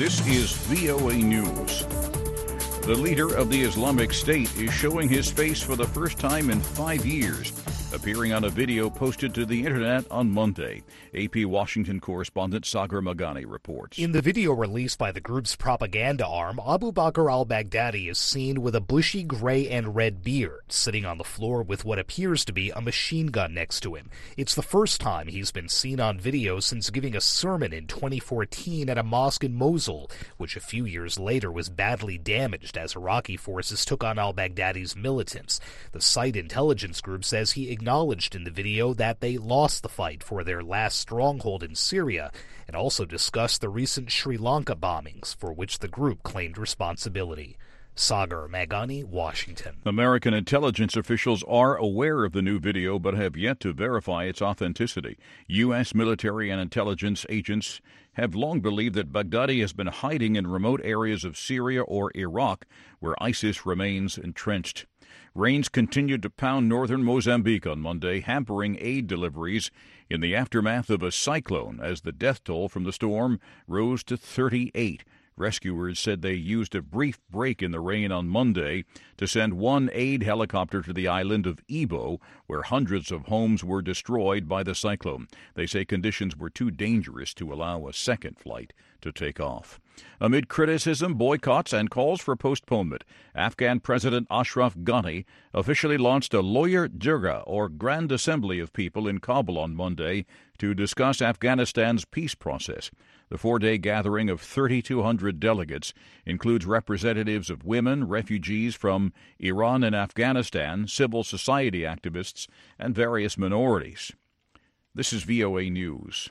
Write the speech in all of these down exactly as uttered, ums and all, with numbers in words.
This is V O A News. The leader of the Islamic State is showing his face for the first time in five years, appearing on a video posted to the internet on Monday. A P Washington correspondent Sagar Magani reports. In the video released by the group's propaganda arm, Abu Bakr al-Baghdadi is seen with a bushy gray and red beard, sitting on the floor with what appears to be a machine gun next to him. It's the first time he's been seen on video since giving a sermon in twenty fourteen at a mosque in Mosul, which a few years later was badly damaged as Iraqi forces took on al-Baghdadi's militants. The site intelligence group says he acknowledged in the video that they lost the fight for their last stronghold in Syria, and also discussed the recent Sri Lanka bombings, for which the group claimed responsibility. Sagar Magani, Washington. American intelligence officials are aware of the new video but have yet to verify its authenticity. U S military and intelligence agents have long believed that Baghdadi has been hiding in remote areas of Syria or Iraq, where ISIS remains entrenched. Rains continued to pound northern Mozambique on Monday, hampering aid deliveries in the aftermath of a cyclone as the death toll from the storm rose to thirty-eight. Rescuers said they used a brief break in the rain on Monday to send one aid helicopter to the island of Ibo, where hundreds of homes were destroyed by the cyclone. They say conditions were too dangerous to allow a second flight to take off. Amid criticism, boycotts, and calls for postponement, Afghan President Ashraf Ghani officially launched a Lawyer Jirga, or Grand Assembly of People, in Kabul on Monday to discuss Afghanistan's peace process. The four-day gathering of thirty-two hundred delegates includes representatives of women, refugees from Iran and Afghanistan, civil society activists, and various minorities. This is V O A News.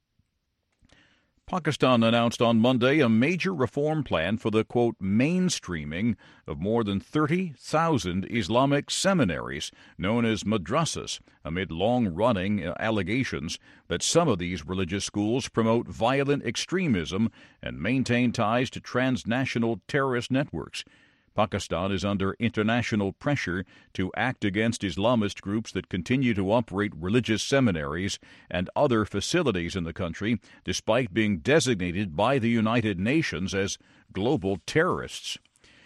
Pakistan announced on Monday a major reform plan for the, quote, mainstreaming of more than thirty thousand Islamic seminaries, known as madrasas, amid long-running allegations that some of these religious schools promote violent extremism and maintain ties to transnational terrorist networks. Pakistan is under international pressure to act against Islamist groups that continue to operate religious seminaries and other facilities in the country, despite being designated by the United Nations as global terrorists.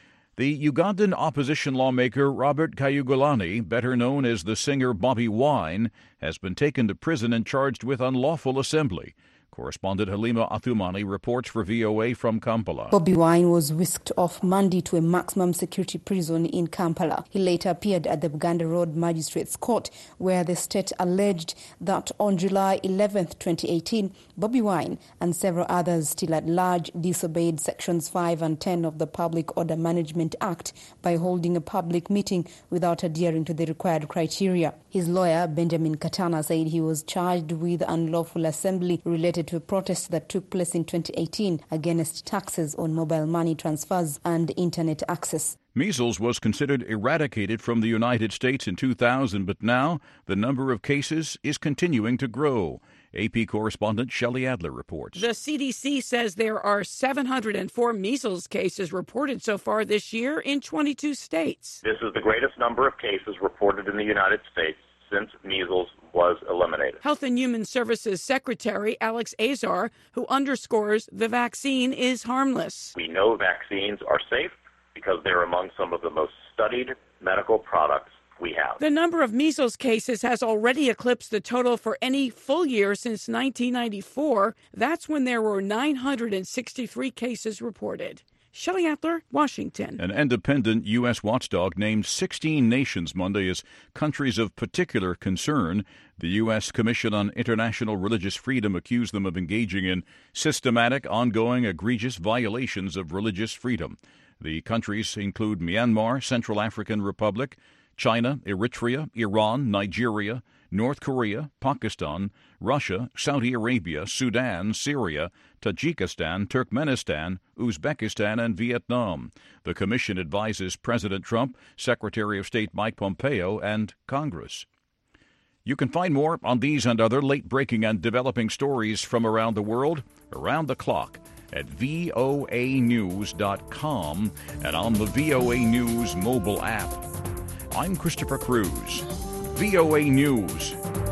The Ugandan opposition lawmaker Robert Kyagulanyi, better known as the singer Bobi Wine, has been taken to prison and charged with unlawful assembly. Correspondent Halima Athumani reports for V O A from Kampala. Bobi Wine was whisked off Monday to a maximum security prison in Kampala. He later appeared at the Buganda Road Magistrates Court, where the state alleged that on July eleventh, twenty eighteen, Bobi Wine and several others still at large disobeyed Sections five and ten of the Public Order Management Act by holding a public meeting without adhering to the required criteria. His lawyer, Benjamin Katana, said he was charged with unlawful assembly related to a protest that took place in twenty eighteen against taxes on mobile money transfers and internet access. Measles was considered eradicated from the United States in two thousand, but now the number of cases is continuing to grow. A P correspondent Shelley Adler reports. The C D C says there are seven hundred four measles cases reported so far this year in twenty-two states. This is the greatest number of cases reported in the United States since measles was eliminated. Health and Human Services Secretary Alex Azar, who underscores the vaccine is harmless. We know vaccines are safe because they're among some of the most studied medical products we have. The number of measles cases has already eclipsed the total for any full year since nineteen ninety-four. That's when there were nine hundred sixty-three cases reported. Shelley Adler, Washington. An independent U S watchdog named sixteen nations Monday as countries of particular concern. The U S Commission on International Religious Freedom accused them of engaging in systematic, ongoing, egregious violations of religious freedom. The countries include Myanmar, Central African Republic, China, Eritrea, Iran, Nigeria, North Korea, Pakistan, Russia, Saudi Arabia, Sudan, Syria, Tajikistan, Turkmenistan, Uzbekistan, and Vietnam. The commission advises President Trump, Secretary of State Mike Pompeo, and Congress. You can find more on these and other late-breaking and developing stories from around the world, around the clock, at V O A news dot com and on the V O A News mobile app. I'm Christopher Cruz. V O A News.